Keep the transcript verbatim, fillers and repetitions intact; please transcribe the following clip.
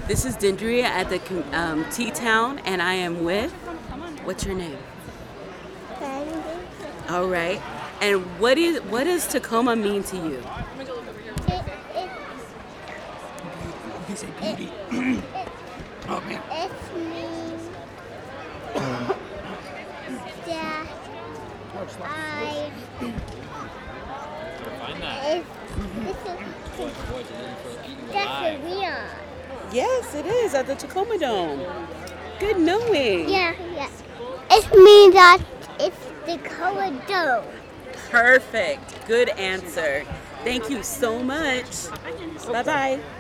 This is Dendria at the um, T-Town, and I am with, what's your name? Candy. All right. And what is what does Tacoma mean to you? It, it, You say beauty. it, Oh man. it means that I. Find that. It, this is, that's a Leon. Yes, it is at the Tacoma Dome. Good knowing. Yeah, yeah. It means that it's the color dome. Perfect. Good answer. Thank you so much. Bye-bye.